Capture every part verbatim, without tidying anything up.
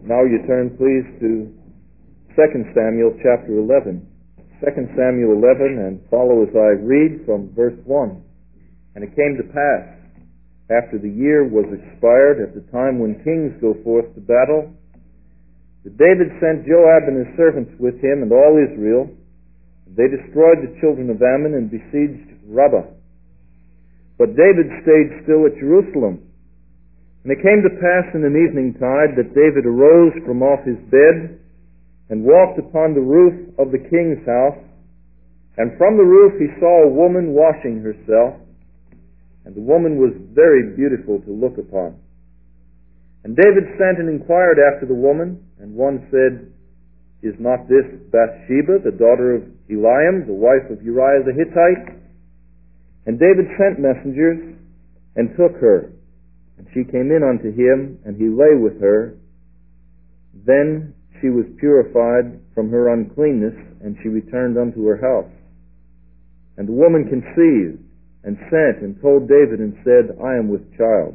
Now you turn, please, to Second Samuel chapter eleven. Second Samuel eleven, and follow as I read from verse one. And it came to pass, after the year was expired, at the time when kings go forth to battle, that David sent Joab and his servants with him and all Israel. They destroyed the children of Ammon and besieged Rabbah. But David stayed still at Jerusalem. And it came to pass in an eventide that David arose from off his bed and walked upon the roof of the king's house. And from the roof he saw a woman washing herself, and the woman was very beautiful to look upon. And David sent and inquired after the woman, and one said, "Is not this Bathsheba, the daughter of Eliam, the wife of Uriah the Hittite?" And David sent messengers, and took her. And she came in unto him, and he lay with her. Then she was purified from her uncleanness, and she returned unto her house. And the woman conceived, and sent, and told David, and said, "I am with child."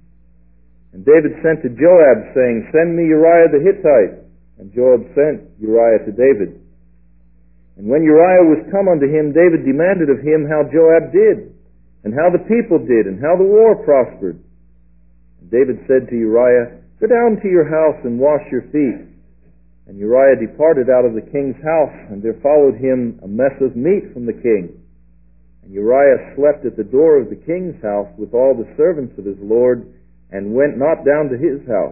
And David sent to Joab, saying, "Send me Uriah the Hittite." And Joab sent Uriah to David. And when Uriah was come unto him, David demanded of him how Joab did, and how the people did, and how the war prospered. And David said to Uriah, "Go down to your house and wash your feet." And Uriah departed out of the king's house, and there followed him a mess of meat from the king. And Uriah slept at the door of the king's house with all the servants of his lord, and went not down to his house.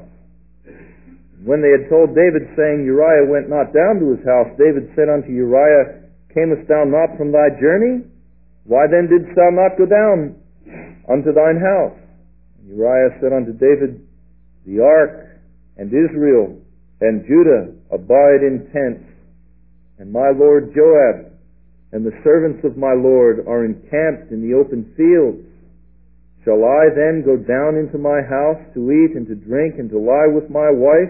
And when they had told David, saying, "Uriah went not down to his house," David said unto Uriah, "Camest thou not from thy journey? Why then didst thou not go down unto thine house?" And Uriah said unto David, "The ark and Israel and Judah abide in tents, and my lord Joab and the servants of my lord are encamped in the open fields. Shall I then go down into my house to eat and to drink and to lie with my wife?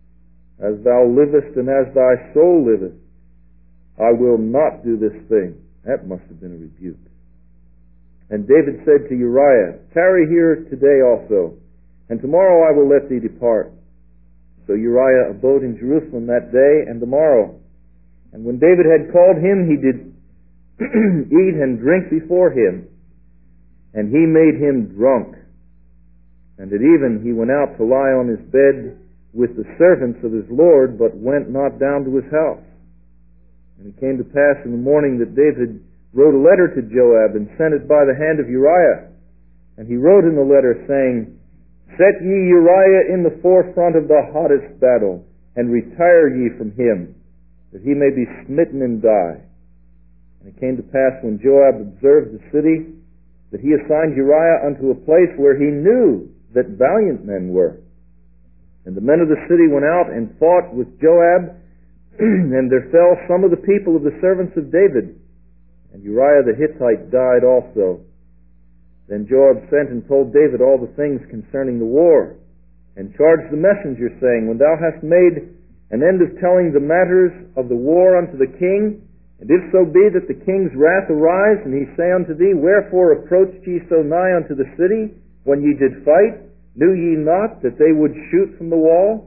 As thou livest and as thy soul liveth, I will not do this thing." That must have been a rebuke. And David said to Uriah, "Tarry here today also, and tomorrow I will let thee depart." So Uriah abode in Jerusalem that day and the morrow. And when David had called him, he did eat and drink before him, and he made him drunk. And at even he went out to lie on his bed with the servants of his lord, but went not down to his house. And it came to pass in the morning that David wrote a letter to Joab, and sent it by the hand of Uriah. And he wrote in the letter, saying, "Set ye Uriah in the forefront of the hottest battle, and retire ye from him, that he may be smitten and die." And it came to pass, when Joab observed the city, that he assigned Uriah unto a place where he knew that valiant men were. And the men of the city went out and fought with Joab, and there fell some of the people of the servants of David. And Uriah the Hittite died also. Then Joab sent and told David all the things concerning the war, and charged the messenger, saying, "When thou hast made an end of telling the matters of the war unto the king, and if so be that the king's wrath arise, and he say unto thee, Wherefore approached ye so nigh unto the city, when ye did fight? Knew ye not that they would shoot from the wall?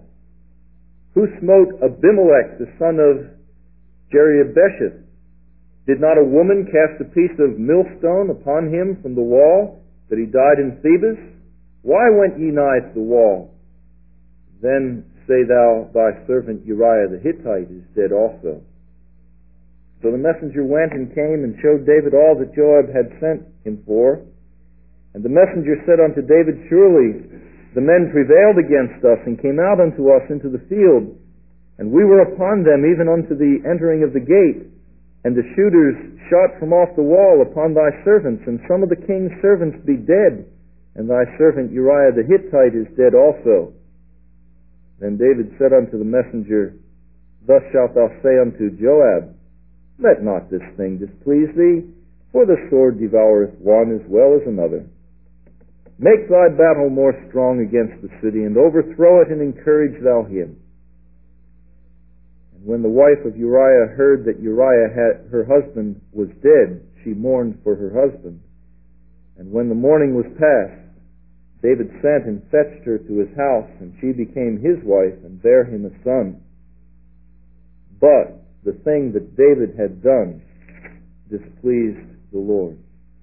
Who smote Abimelech the son of Jerubesheth? Did not a woman cast a piece of millstone upon him from the wall, that he died in Thebes? Why went ye nigh to the wall? Then say thou, Thy servant Uriah the Hittite is dead also." So the messenger went and came and showed David all that Joab had sent him for. And the messenger said unto David, "Surely the men prevailed against us, and came out unto us into the field, and we were upon them even unto the entering of the gate. And the shooters shot from off the wall upon thy servants, and some of the king's servants be dead, and thy servant Uriah the Hittite is dead also." Then David said unto the messenger, "Thus shalt thou say unto Joab, Let not this thing displease thee, for the sword devoureth one as well as another. Make thy battle more strong against the city, and overthrow it, and encourage thou him." And when the wife of Uriah heard that Uriah had, her husband was dead, she mourned for her husband. And when the mourning was past, David sent and fetched her to his house, and she became his wife and bare him a son. But the thing that David had done displeased the Lord.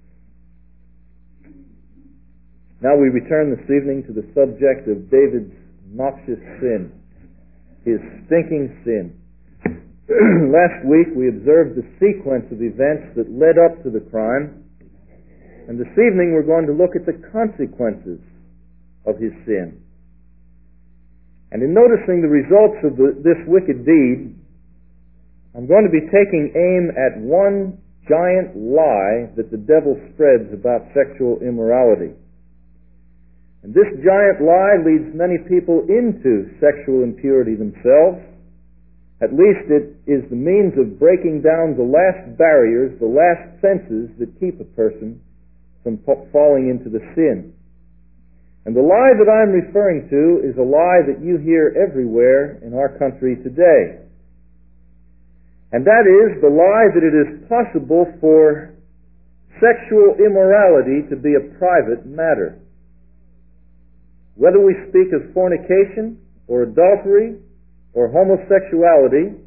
Now we return this evening to the subject of David's noxious sin, his stinking sin. Last week we observed the sequence of events that led up to the crime, and this evening we're going to look at the consequences of his sin. And in noticing the results of the, this wicked deed, I'm going to be taking aim at one giant lie that the devil spreads about sexual immorality. And this giant lie leads many people into sexual impurity themselves. At least it is the means of breaking down the last barriers, the last fences that keep a person from falling into the sin. And the lie that I'm referring to is a lie that you hear everywhere in our country today. And that is the lie that it is possible for sexual immorality to be a private matter. Whether we speak of fornication or adultery or homosexuality,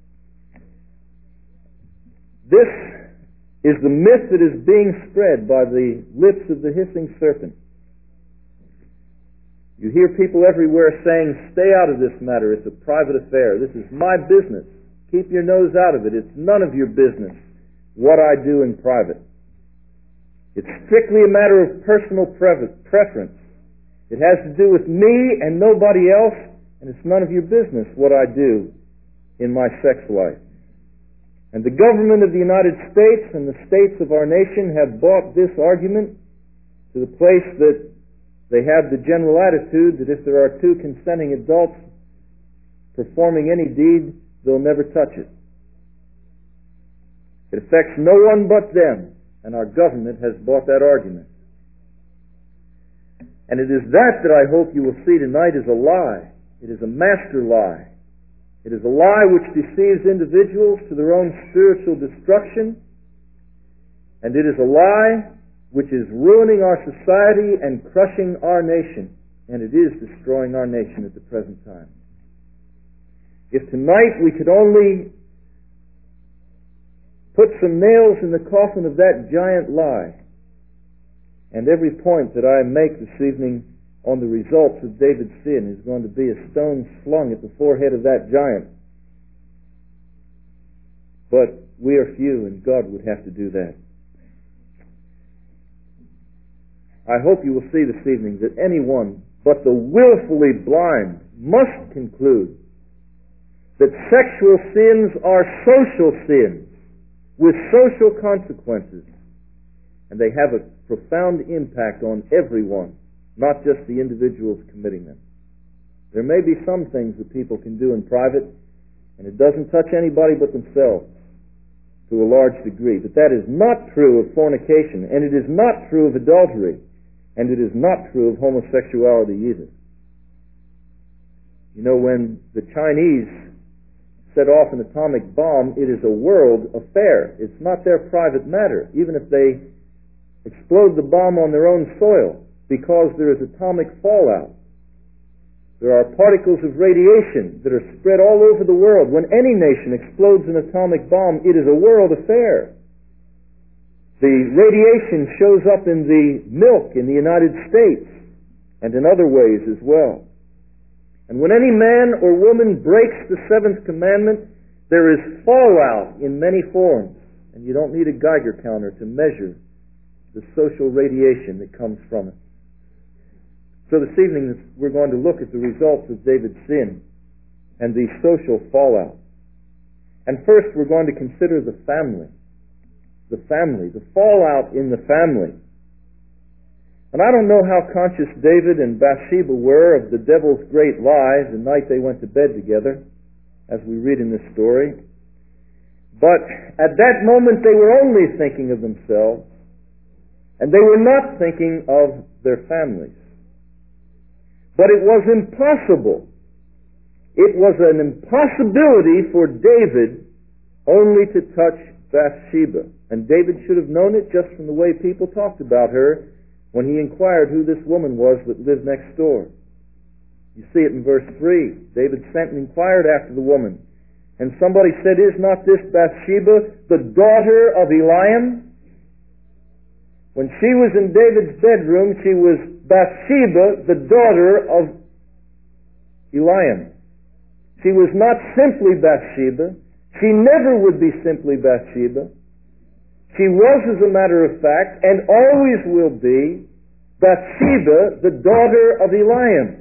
this is the myth that is being spread by the lips of the hissing serpent. You hear people everywhere saying, stay out of this matter, it's a private affair. This is my business. Keep your nose out of it. It's none of your business what I do in private. It's strictly a matter of personal preference. It has to do with me and nobody else, and it's none of your business what I do in my sex life. And the government of the United States and the states of our nation have bought this argument to the place that they have the general attitude that if there are two consenting adults performing any deed, they'll never touch it. It affects no one but them, and our government has bought that argument. And it is that that I hope you will see tonight is a lie. It is a master lie. It is a lie which deceives individuals to their own spiritual destruction, and it is a lie which is ruining our society and crushing our nation, and it is destroying our nation at the present time. If tonight we could only put some nails in the coffin of that giant lie, and every point that I make this evening on the results of David's sin is going to be a stone slung at the forehead of that giant. But we are few, and God would have to do that. I hope you will see this evening that anyone but the willfully blind must conclude that sexual sins are social sins with social consequences, and they have a profound impact on everyone, not just the individuals committing them. There may be some things that people can do in private, and it doesn't touch anybody but themselves to a large degree, but that is not true of fornication, and it is not true of adultery, and it is not true of homosexuality either. You know, when the Chinese set off an atomic bomb, it is a world affair. It's not their private matter, even if they explode the bomb on their own soil, because there is atomic fallout. There are particles of radiation that are spread all over the world. When any nation explodes an atomic bomb, it is a world affair. The radiation shows up in the milk in the United States and in other ways as well. And when any man or woman breaks the seventh commandment, there is fallout in many forms. And you don't need a Geiger counter to measure the social radiation that comes from it. So this evening we're going to look at the results of David's sin and the social fallout. And first we're going to consider the family. The family, the fallout in the family. And I don't know how conscious David and Bathsheba were of the devil's great lie the night they went to bed together, as we read in this story. But at that moment they were only thinking of themselves, and they were not thinking of their families. But it was impossible. It was an impossibility for David only to touch Bathsheba. And David should have known it just from the way people talked about her when he inquired who this woman was that lived next door. You see it in verse three. David sent and inquired after the woman. And somebody said, "Is not this Bathsheba, the daughter of Eliam?" When she was in David's bedroom, she was Bathsheba, the daughter of Eliam. She was not simply Bathsheba. She never would be simply Bathsheba. She was, as a matter of fact, and always will be, Bathsheba, the daughter of Eliam.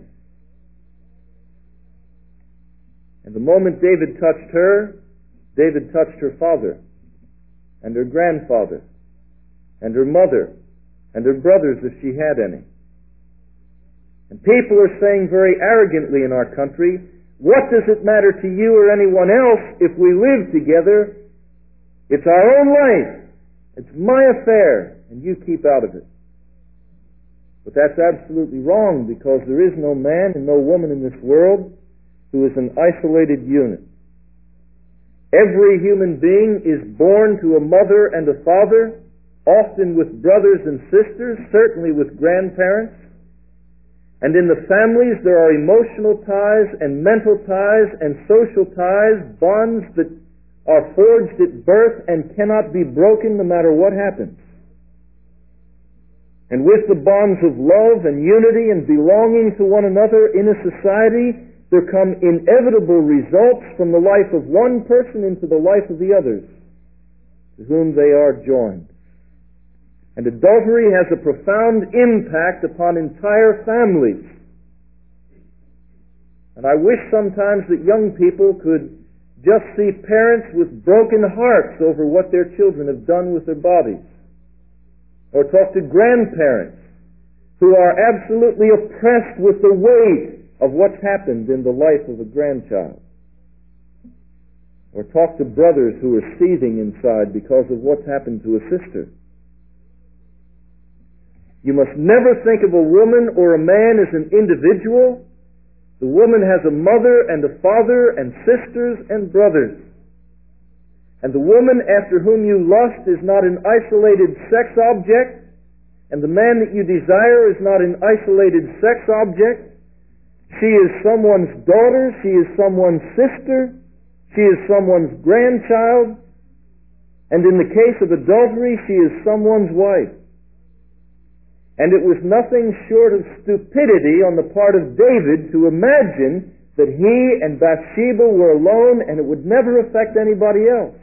And the moment David touched her, David touched her father, and her grandfather, and her mother, and her brothers if she had any. And people are saying very arrogantly in our country, "What does it matter to you or anyone else if we live together? It's our own life. It's my affair, and you keep out of it." But that's absolutely wrong, because there is no man and no woman in this world who is an isolated unit. Every human being is born to a mother and a father, often with brothers and sisters, certainly with grandparents. And in the families there are emotional ties and mental ties and social ties, bonds that are forged at birth and cannot be broken no matter what happens. And with the bonds of love and unity and belonging to one another in a society, there come inevitable results from the life of one person into the life of the others, to whom they are joined. And adultery has a profound impact upon entire families. And I wish sometimes that young people could just see parents with broken hearts over what their children have done with their bodies. Or talk to grandparents who are absolutely oppressed with the weight of what's happened in the life of a grandchild. Or talk to brothers who are seething inside because of what's happened to a sister. You must never think of a woman or a man as an individual. The woman has a mother and a father and sisters and brothers. And the woman after whom you lust is not an isolated sex object, and the man that you desire is not an isolated sex object. She is someone's daughter, she is someone's sister, she is someone's grandchild, and in the case of adultery, she is someone's wife. And it was nothing short of stupidity on the part of David to imagine that he and Bathsheba were alone and it would never affect anybody else.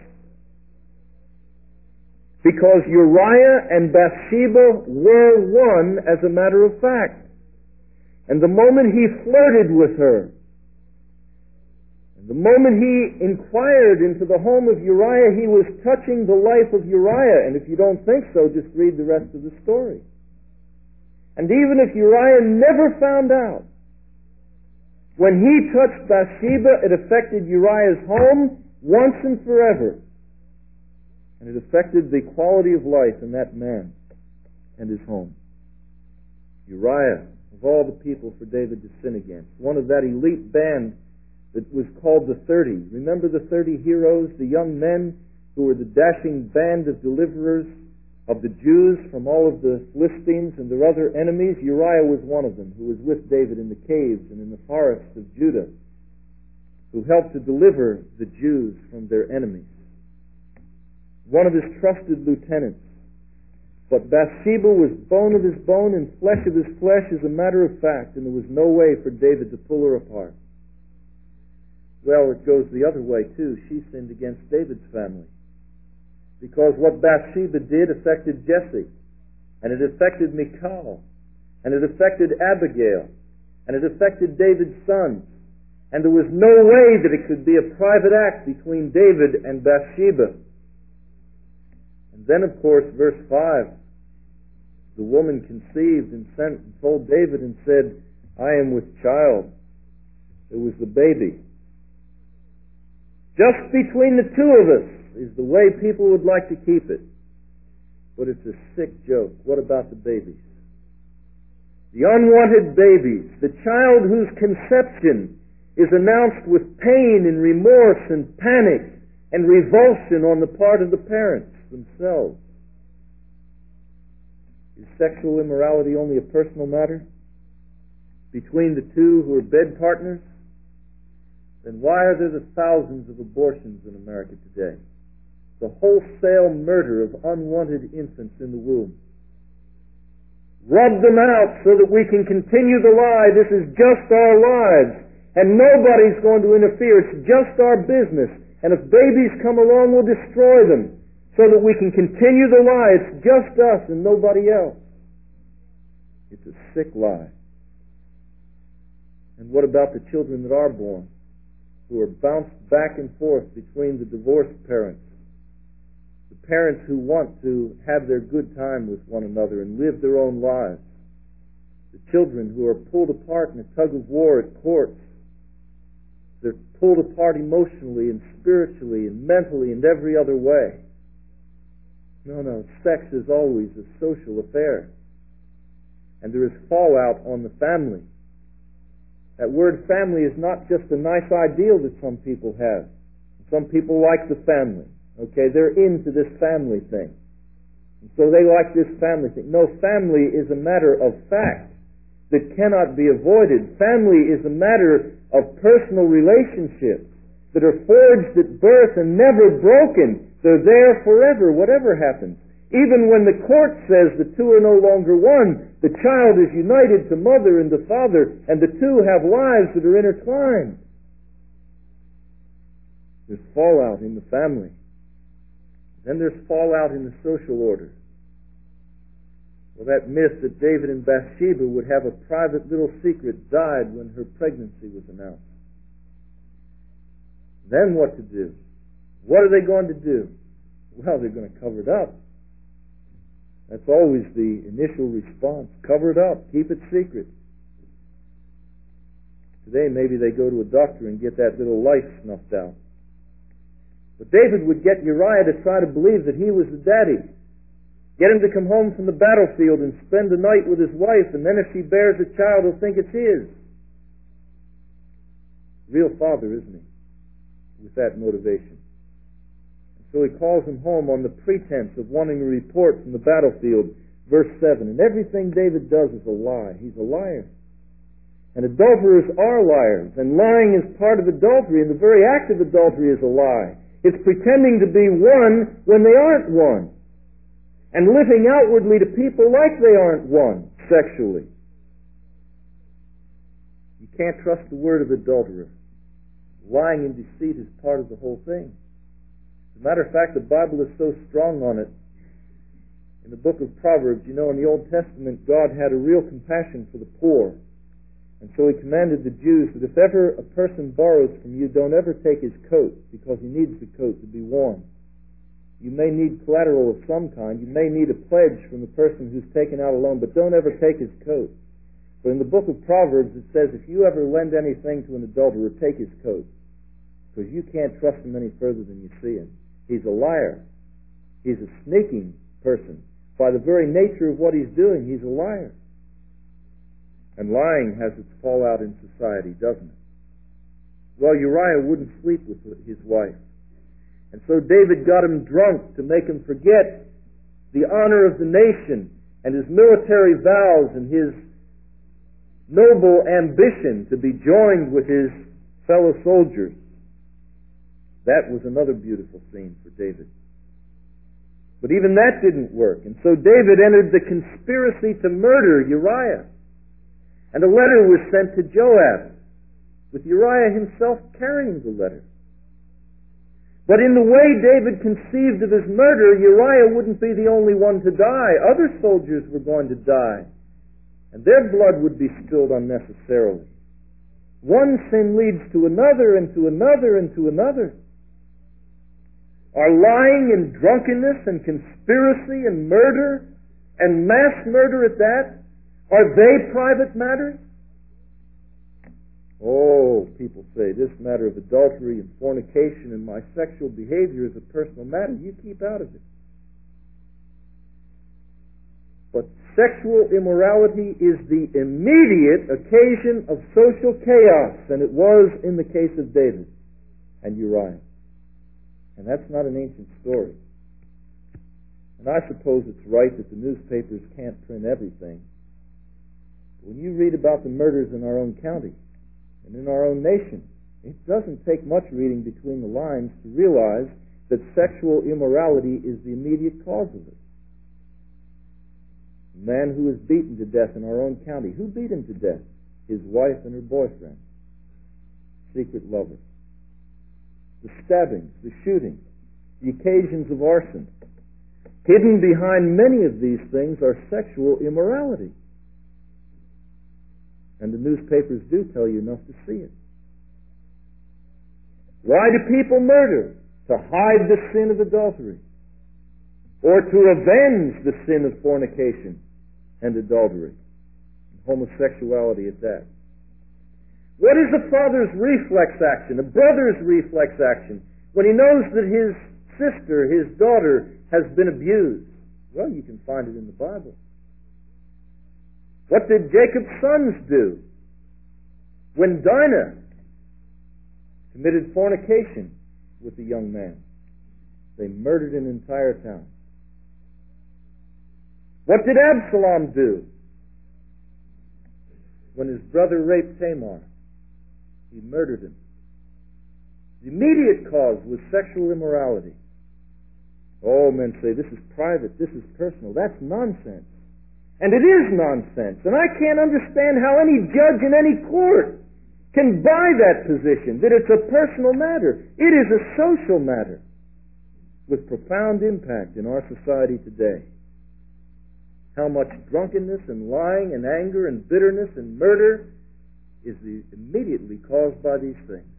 Because Uriah and Bathsheba were one, as a matter of fact. And the moment he flirted with her, and the moment he inquired into the home of Uriah, he was touching the life of Uriah. And if you don't think so, just read the rest of the story. And even if Uriah never found out, when he touched Bathsheba, it affected Uriah's home once and forever. And it affected the quality of life in that man and his home. Uriah, of all the people for David to sin against, one of that elite band that was called the Thirty. Remember the Thirty heroes, the young men who were the dashing band of deliverers of the Jews from all of the Philistines and their other enemies? Uriah was one of them, who was with David in the caves and in the forests of Judah, who helped to deliver the Jews from their enemies. One of his trusted lieutenants. But Bathsheba was bone of his bone and flesh of his flesh, as a matter of fact, and there was no way for David to pull her apart. Well, it goes the other way, too. She sinned against David's family. Because what Bathsheba did affected Jesse, and it affected Michal, and it affected Abigail, and it affected David's sons. And there was no way that it could be a private act between David and Bathsheba. And then, of course, verse five, the woman conceived and sent and told David and said, "I am with child." It was the baby. Just between the two of us is the way people would like to keep it. But it's a sick joke. What about the babies? The unwanted babies, the child whose conception is announced with pain and remorse and panic and revulsion on the part of the parents themselves. Is sexual immorality only a personal matter between the two who are bed partners? Then why are there the thousands of abortions in America today? The wholesale murder of unwanted infants in the womb. Rub them out so that we can continue the lie. This is just our lives, and nobody's going to interfere. It's just our business. And if babies come along, we'll destroy them so that we can continue the lie. It's just us and nobody else. It's a sick lie. And what about the children that are born, who are bounced back and forth between the divorced parents, the parents who want to have their good time with one another and live their own lives, the children who are pulled apart in a tug of war at courts? They're pulled apart emotionally and spiritually and mentally and every other way. No, no, sex is always a social affair. And there is fallout on the family. That word family is not just a nice ideal that some people have. Some people like the family. Okay, they're into this family thing. And so they like this family thing. No, family is a matter of fact that cannot be avoided. Family is a matter of personal relationships that are forged at birth and never broken. They're there forever, whatever happens. Even when the court says the two are no longer one, the child is united to mother and to father, and the two have lives that are intertwined. There's fallout in the family. Then there's fallout in the social order. Well, that myth that David and Bathsheba would have a private little secret died when her pregnancy was announced. Then what to do? What are they going to do? Well, they're going to cover it up. That's always the initial response. Cover it up. Keep it secret. Today, maybe they go to a doctor and get that little life snuffed out. But David would get Uriah to try to believe that he was the daddy. Get him to come home from the battlefield and spend the night with his wife, and then if she bears a child, he'll think it's his. Real father, isn't he? With that motivation. So he calls him home on the pretense of wanting a report from the battlefield. Verse seven. And everything David does is a lie. He's a liar. And adulterers are liars. And lying is part of adultery. And the very act of adultery is a lie. It's pretending to be one when they aren't one. And living outwardly to people like they aren't one sexually. You can't trust the word of adulterer. Lying and deceit is part of the whole thing. As a matter of fact, the Bible is so strong on it. In the book of Proverbs, you know, in the Old Testament, God had a real compassion for the poor. And so he commanded the Jews that if ever a person borrows from you, don't ever take his coat, because he needs the coat to be worn. You may need collateral of some kind. You may need a pledge from the person who's taken out a loan, but don't ever take his coat. But in the book of Proverbs, it says, if you ever lend anything to an adulterer, take his coat, because you can't trust him any further than you see him. He's a liar. He's a sneaking person. By the very nature of what he's doing, he's a liar. And lying has its fallout in society, doesn't it? Well, Uriah wouldn't sleep with his wife. And so David got him drunk to make him forget the honor of the nation and his military vows and his noble ambition to be joined with his fellow soldiers. That was another beautiful scene for David. But even that didn't work. And so David entered the conspiracy to murder Uriah. And a letter was sent to Joab, with Uriah himself carrying the letter. But in the way David conceived of his murder, Uriah wouldn't be the only one to die. Other soldiers were going to die. And their blood would be spilled unnecessarily. One sin leads to another and to another and to another. Are lying and drunkenness and conspiracy and murder and mass murder at that, are they private matters? Oh, people say this matter of adultery and fornication and my sexual behavior is a personal matter. You keep out of it. But sexual immorality is the immediate occasion of social chaos, and it was in the case of David and Uriah. And that's not an ancient story. And I suppose it's right that the newspapers can't print everything. When you read about the murders in our own county and in our own nation, it doesn't take much reading between the lines to realize that sexual immorality is the immediate cause of it. A man who was beaten to death in our own county. Who beat him to death? His wife and her boyfriend. Secret lover. The stabbings, the shootings, the occasions of arson. Hidden behind many of these things are sexual immorality. And the newspapers do tell you enough to see it. Why do people murder? To hide the sin of adultery, or to avenge the sin of fornication and adultery, and homosexuality at that. What is a father's reflex action, a brother's reflex action, when he knows that his sister, his daughter, has been abused? Well, you can find it in the Bible. What did Jacob's sons do when Dinah committed fornication with the young man? They murdered an entire town. What did Absalom do when his brother raped Tamar? He murdered him. The immediate cause was sexual immorality. All men say, this is private, this is personal. That's nonsense. And it is nonsense. And I can't understand how any judge in any court can buy that position, that it's a personal matter. It is a social matter with profound impact in our society today. How much drunkenness and lying and anger and bitterness and murder is the, immediately caused by these things.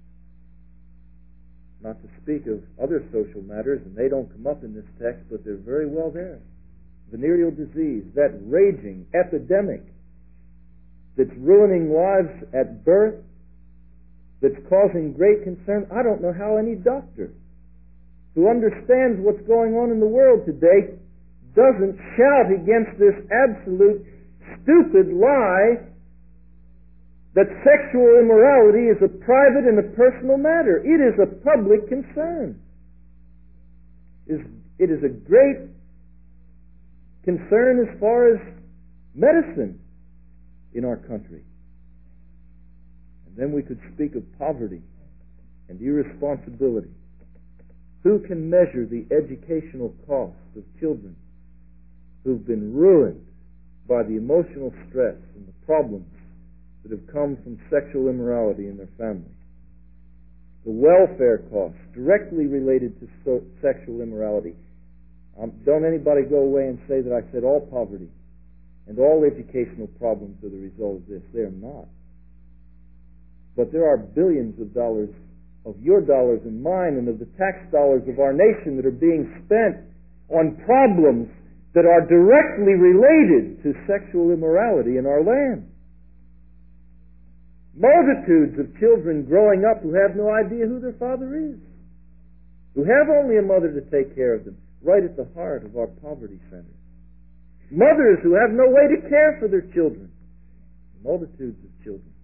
Not to speak of other social matters, and they don't come up in this text, but they're very well there. Venereal disease, that raging epidemic that's ruining lives at birth, that's causing great concern. I don't know how any doctor who understands what's going on in the world today doesn't shout against this absolute stupid lie that sexual immorality is a private and a personal matter. It is a public concern. It is a great concern as far as medicine in our country. And then we could speak of poverty and irresponsibility. Who can measure the educational cost of children who've been ruined by the emotional stress and the problems that have come from sexual immorality in their family? The welfare costs directly related to so- sexual immorality. Um, don't anybody go away and say that I said all poverty and all educational problems are the result of this. They're not. But there are billions of dollars, of your dollars and mine and of the tax dollars of our nation, that are being spent on problems that are directly related to sexual immorality in our land. Multitudes of children growing up who have no idea who their father is, who have only a mother to take care of them, right at the heart of our poverty centers. Mothers who have no way to care for their children. Multitudes of children.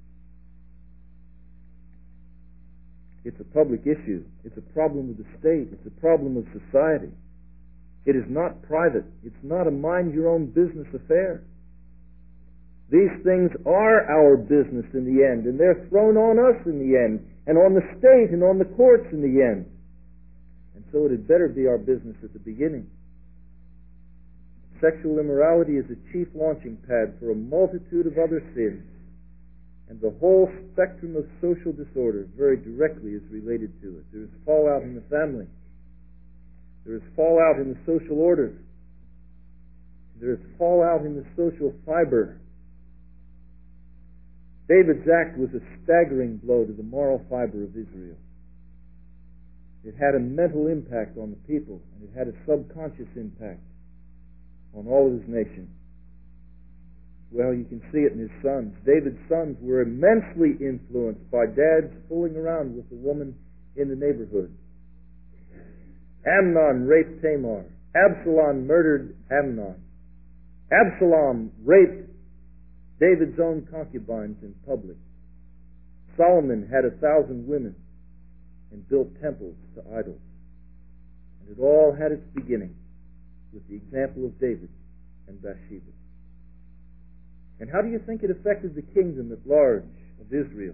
It's a public issue. It's a problem of the state. It's a problem of society. It is not private. It's not a mind-your-own-business affair. These things are our business in the end, and they're thrown on us in the end, and on the state and on the courts in the end. And so it had better be our business at the beginning. Sexual immorality is a chief launching pad for a multitude of other sins, and the whole spectrum of social disorder very directly is related to it. There is fallout in the family. There is fallout in the social order. There is fallout in the social fiber. David's act was a staggering blow to the moral fiber of Israel. It had a mental impact on the people, and it had a subconscious impact on all of his nation. Well, you can see it in his sons. David's sons were immensely influenced by dads fooling around with the woman in the neighborhood. Amnon raped Tamar. Absalom murdered Amnon. Absalom raped David's own concubines in public. Solomon had a thousand women and built temples to idols. And it all had its beginning with the example of David and Bathsheba. And how do you think it affected the kingdom at large of Israel?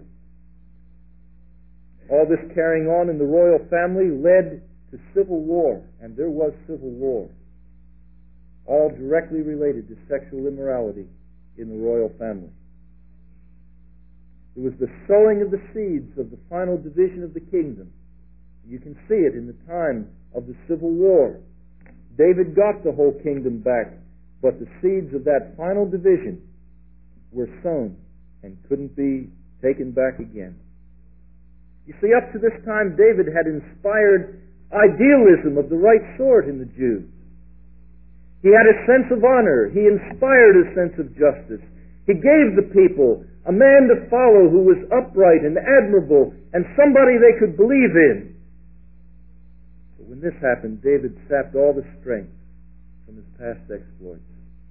All this carrying on in the royal family led to civil war, and there was civil war, all directly related to sexual immorality in the royal family. It was the sowing of the seeds of the final division of the kingdom. You can see it in the time of the civil war. David got the whole kingdom back, but the seeds of that final division were sown and couldn't be taken back again. You see, up to this time, David had inspired idealism of the right sort in the Jews. He had a sense of honor. He inspired a sense of justice. He gave the people a man to follow who was upright and admirable and somebody they could believe in. But when this happened, David sapped all the strength from his past exploits.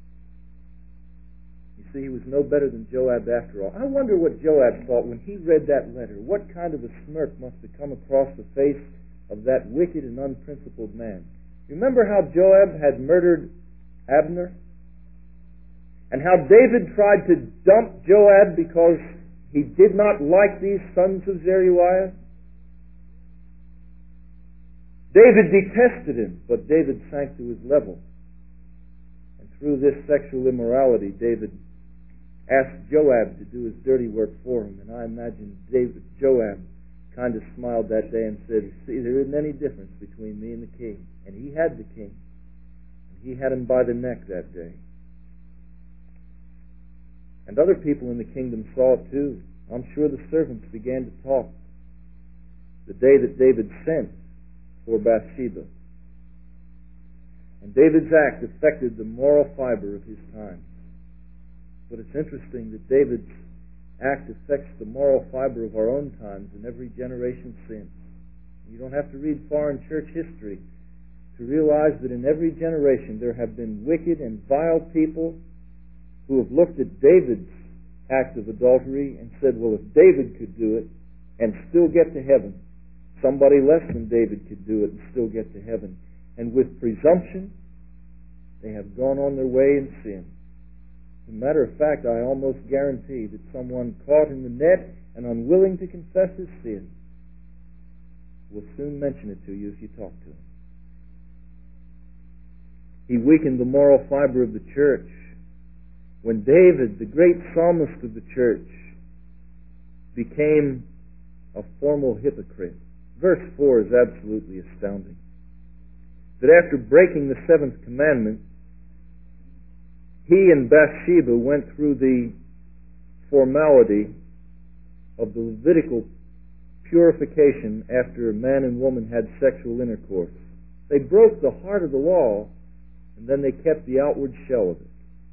You see, he was no better than Joab after all. I wonder what Joab thought when he read that letter. What kind of a smirk must have come across the face of that wicked and unprincipled man? Remember how Joab had murdered Abner? And how David tried to dump Joab because he did not like these sons of Zeruiah? David detested him, but David sank to his level. And through this sexual immorality, David asked Joab to do his dirty work for him. And I imagine David, Joab kind of smiled that day and said, "See, there isn't any difference between me and the king." And he had the king. And he had him by the neck that day. And other people in the kingdom saw it too. I'm sure the servants began to talk the day that David sent for Bathsheba. And David's act affected the moral fiber of his time. But it's interesting that David's act affects the moral fiber of our own times in every generation since. You don't have to read far in church history to realize that in every generation there have been wicked and vile people who have looked at David's act of adultery and said, well, if David could do it and still get to heaven, somebody less than David could do it and still get to heaven. And with presumption, they have gone on their way in sin. As a matter of fact, I almost guarantee that someone caught in the net and unwilling to confess his sin will soon mention it to you if you talk to him. He weakened the moral fiber of the church. When David, the great psalmist of the church, became a formal hypocrite. Verse four is absolutely astounding. That after breaking the seventh commandment, he and Bathsheba went through the formality of the Levitical purification after man and woman had sexual intercourse. They broke the heart of the law, and then they kept the outward shell of it.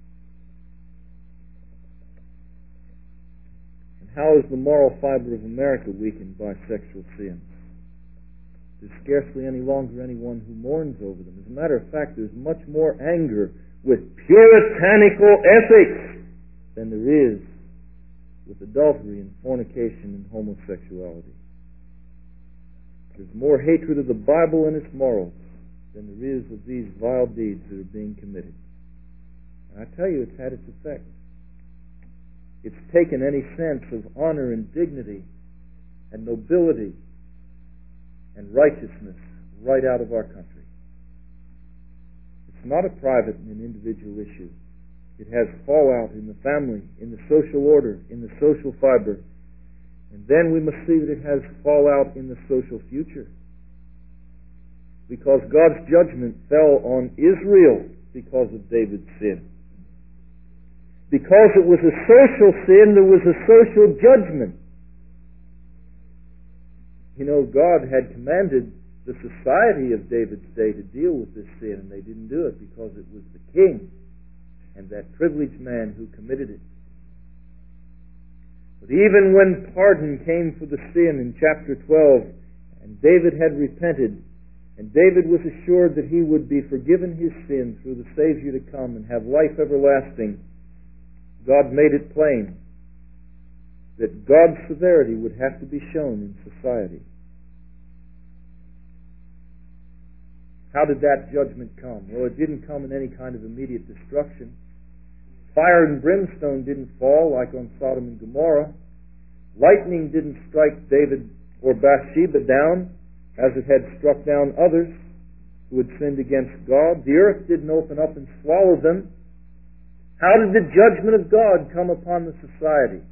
And how is the moral fiber of America weakened by sexual sins? There's scarcely any longer anyone who mourns over them. As a matter of fact, there's much more anger with puritanical ethics than there is with adultery and fornication and homosexuality. There's more hatred of the Bible and its morals than there is of these vile deeds that are being committed. And I tell you, it's had its effect. It's taken any sense of honor and dignity and nobility and righteousness right out of our country. It's not a private and an individual issue. It has fallout in the family, in the social order, in the social fiber. And then we must see that it has fallout in the social future. Because God's judgment fell on Israel because of David's sin. Because it was a social sin, there was a social judgment. You know, God had commanded the society of David's day to deal with this sin, and they didn't do it because it was the king and that privileged man who committed it. But even when pardon came for the sin in chapter twelve, and David had repented, and David was assured that he would be forgiven his sin through the Savior to come and have life everlasting, God made it plain that God's severity would have to be shown in society. How did that judgment come? Well, it didn't come in any kind of immediate destruction. Fire and brimstone didn't fall like on Sodom and Gomorrah. Lightning didn't strike David or Bathsheba down as it had struck down others who had sinned against God. The earth didn't open up and swallow them. How did the judgment of God come upon the society?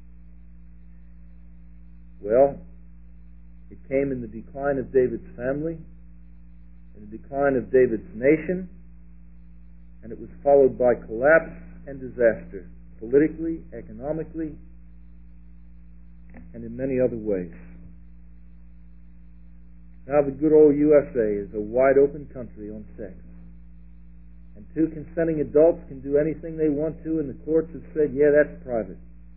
Well, it came in the decline of David's family, in the decline of David's nation, and it was followed by collapse and disaster, politically, economically, and in many other ways. Now the good old U S A is a wide open country on sex. And two consenting adults can do anything they want to, and the courts have said, yeah, that's private.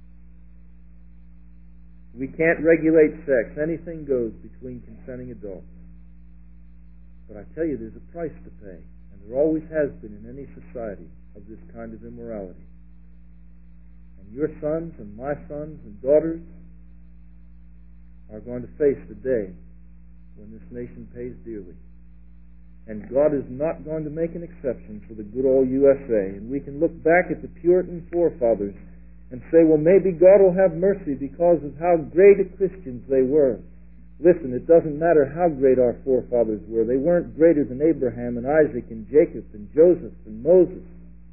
We can't regulate sex. Anything goes between consenting adults. But I tell you, there's a price to pay, and there always has been in any society of this kind of immorality. And your sons and my sons and daughters are going to face the day when this nation pays dearly. And God is not going to make an exception for the good old U S A. And we can look back at the Puritan forefathers and say, well, maybe God will have mercy because of how great a Christians they were. Listen, it doesn't matter how great our forefathers were. They weren't greater than Abraham and Isaac and Jacob and Joseph and Moses.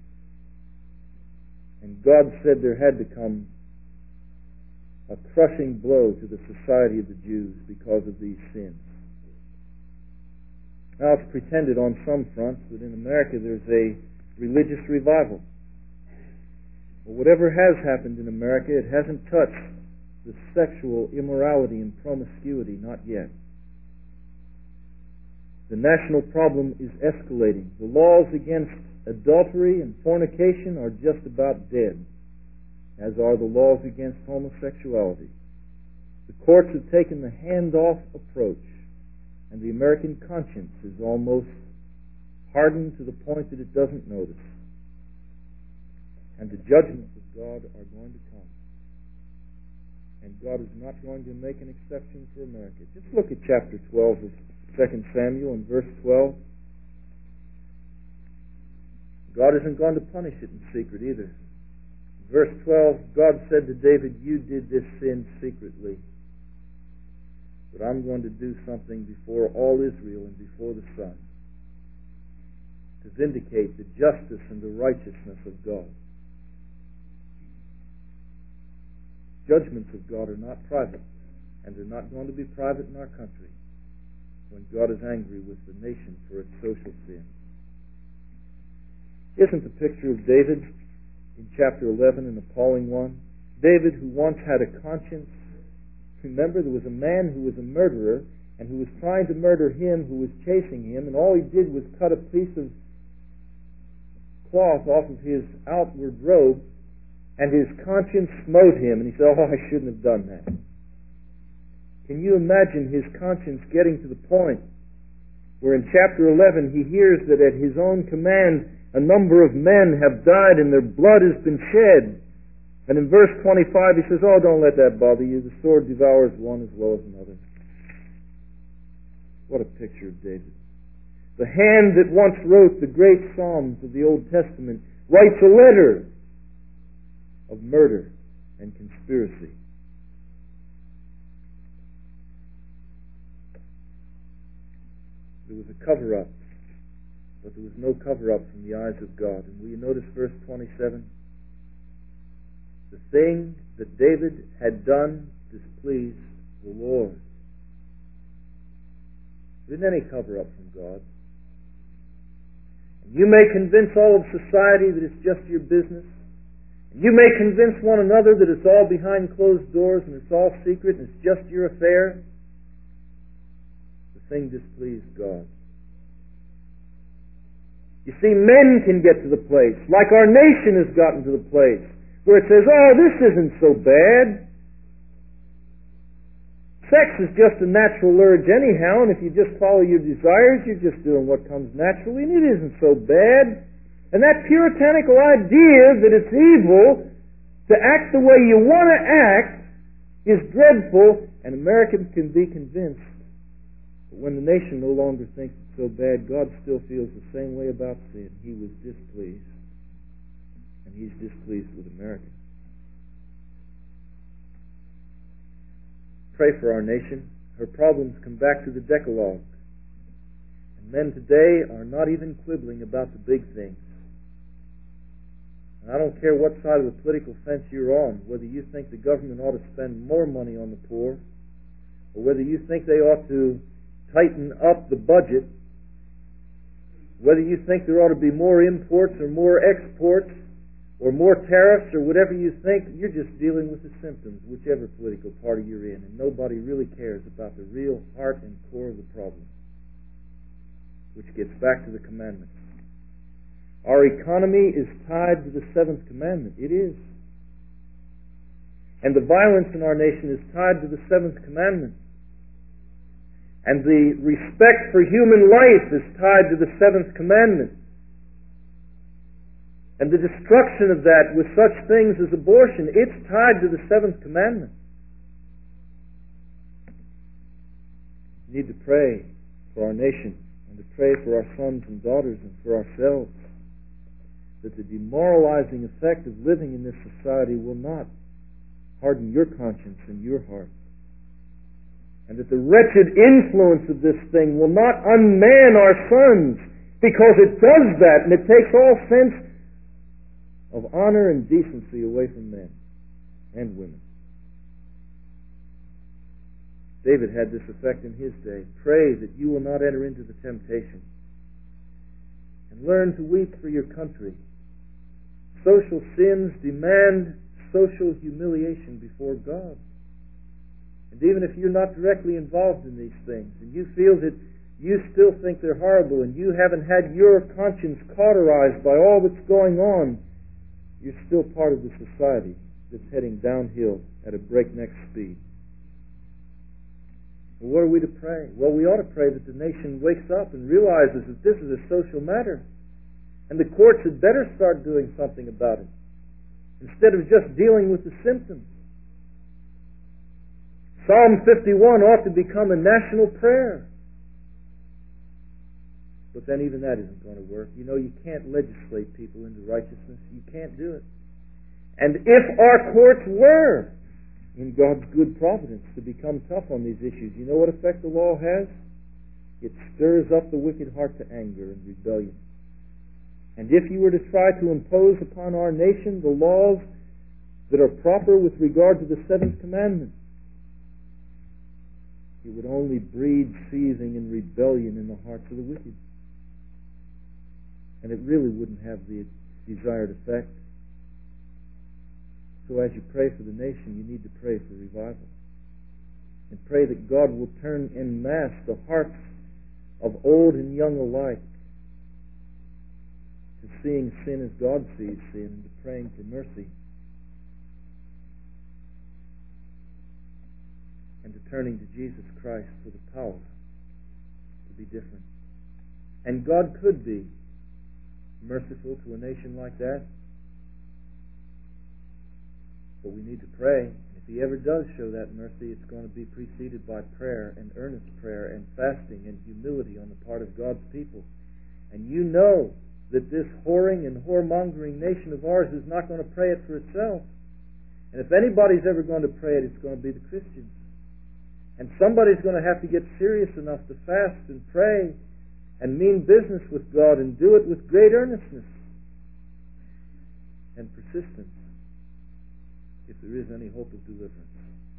And God said there had to come a crushing blow to the society of the Jews because of these sins. Now, it's pretended on some fronts that in America there's a religious revival. Well, whatever has happened in America, it hasn't touched the sexual immorality and promiscuity, not yet. The national problem is escalating. The laws against adultery and fornication are just about dead, as are the laws against homosexuality. The courts have taken the hands-off approach, and the American conscience is almost hardened to the point that it doesn't notice. And the judgments of God are going to come. And God is not going to make an exception for America. Just look at chapter twelve of Second Samuel and verse twelve. God isn't going to punish it in secret either. Verse twelve, God said to David, you did this sin secretly, but I'm going to do something before all Israel and before the sun to vindicate the justice and the righteousness of God. Judgments of God are not private, and they're not going to be private in our country when God is angry with the nation for its social sin. Isn't the picture of David in chapter eleven an appalling one? David, who once had a conscience. Remember, there was a man who was a murderer and who was trying to murder him who was chasing him, and all he did was cut a piece of cloth off of his outward robe, and his conscience smote him, and he said, oh, I shouldn't have done that. Can you imagine his conscience getting to the point where in chapter eleven he hears that at his own command a number of men have died and their blood has been shed? And in verse twenty-five he says, oh, don't let that bother you. The sword devours one as well as another. What a picture of David. The hand that once wrote the great Psalms of the Old Testament writes a letter of murder and conspiracy. There was a cover-up, but there was no cover-up from the eyes of God. And will you notice verse twenty-seven? The thing that David had done displeased the Lord. There isn't any cover-up from God. And you may convince all of society that it's just your business. And you may convince one another that it's all behind closed doors and it's all secret and it's just your affair. The thing displeased God. You see, men can get to the place, like our nation has gotten to the place, where it says, oh, this isn't so bad. Sex is just a natural urge anyhow, and if you just follow your desires, you're just doing what comes naturally, and it isn't so bad. And that puritanical idea that it's evil to act the way you want to act is dreadful, and Americans can be convinced But when the nation no longer thinks it's so bad, God still feels the same way about sin. He was displeased. And He's displeased with America. Pray for our nation. Her problems come back to the Decalogue. And men today are not even quibbling about the big things. And I don't care what side of the political fence you're on, whether you think the government ought to spend more money on the poor, or whether you think they ought to tighten up the budget, whether you think there ought to be more imports or more exports or more tariffs or whatever you think, you're just dealing with the symptoms, whichever political party you're in, and nobody really cares about the real heart and core of the problem, which gets back to the commandments. Our economy is tied to the seventh commandment. It is. And the violence in our nation is tied to the seventh commandment. And the respect for human life is tied to the seventh commandment. And the destruction of that with such things as abortion, it's tied to the seventh commandment. We need to pray for our nation and to pray for our sons and daughters and for ourselves, that the demoralizing effect of living in this society will not harden your conscience and your heart. And that the wretched influence of this thing will not unman our sons, because it does that, and it takes all sense of honor and decency away from men and women. David had this effect in his day. Pray that you will not enter into the temptation. And learn to weep for your country. Social sins demand social humiliation before God. And even if you're not directly involved in these things, and you feel that you still think they're horrible, and you haven't had your conscience cauterized by all that's going on, you're still part of the society that's heading downhill at a breakneck speed. Well, what are we to pray? Well, we ought to pray that the nation wakes up and realizes that this is a social matter, and the courts had better start doing something about it, instead of just dealing with the symptoms. Psalm fifty-one ought to become a national prayer. But then even that isn't going to work. You know, you can't legislate people into righteousness. You can't do it. And if our courts were, in God's good providence, to become tough on these issues, you know what effect the law has? It stirs up the wicked heart to anger and rebellion. And if you were to try to impose upon our nation the laws that are proper with regard to the seventh commandment, it would only breed seething and rebellion in the hearts of the wicked. And it really wouldn't have the desired effect. So as you pray for the nation, you need to pray for revival. And pray that God will turn en masse the hearts of old and young alike to seeing sin as God sees sin and to praying for mercy. And to turning to Jesus Christ for the power to be different. And God could be merciful to a nation like that. But we need to pray. If He ever does show that mercy, it's going to be preceded by prayer and earnest prayer and fasting and humility on the part of God's people. And you know that this whoring and whoremongering nation of ours is not going to pray it for itself. And if anybody's ever going to pray it, it's going to be the Christians. And somebody's going to have to get serious enough to fast and pray and mean business with God and do it with great earnestness and persistence, if there is any hope of deliverance.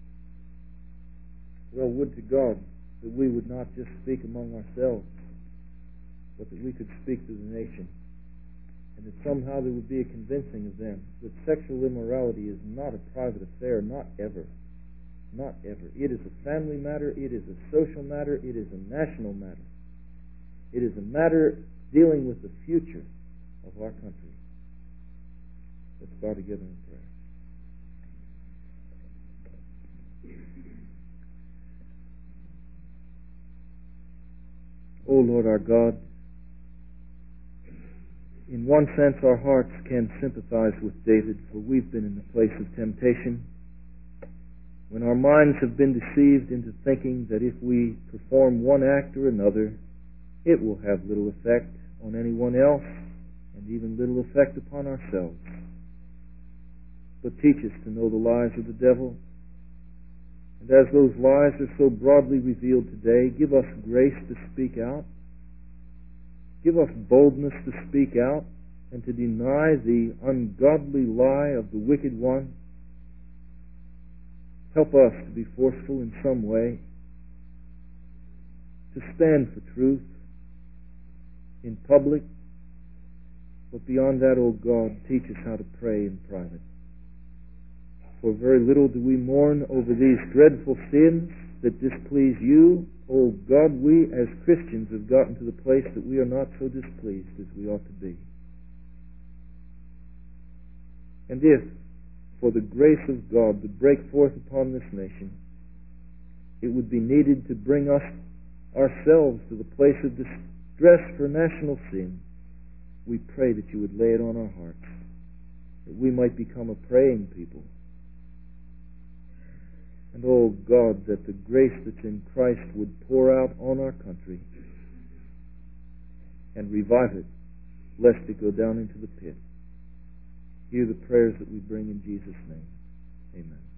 Well, would to God that we would not just speak among ourselves, but that we could speak to the nation, and that somehow there would be a convincing of them that sexual immorality is not a private affair, not ever. Not ever. It is a family matter. It is a social matter. It is a national matter. It is a matter dealing with the future of our country. Let's bow together in prayer. O Lord our God, in one sense our hearts can sympathize with David, for we've been in the place of temptation. when our minds have been deceived into thinking that if we perform one act or another, it will have little effect on anyone else and even little effect upon ourselves. But teach us to know the lies of the devil. And as those lies are so broadly revealed today, give us grace to speak out. Give us boldness to speak out and to deny the ungodly lie of the wicked one. Help us to be forceful in some way, to stand for truth in public. But beyond that, O God, teach us how to pray in private. For very little do we mourn over these dreadful sins that displease you. O God, we as Christians have gotten to the place that we are not so displeased as we ought to be. And if, for the grace of God to break forth upon this nation, it would be needed to bring us ourselves to the place of distress for national sin, we pray that you would lay it on our hearts, that we might become a praying people. And, oh God, that the grace that's in Christ would pour out on our country and revive it, lest it go down into the pit. Hear the prayers that we bring in Jesus' name. Amen.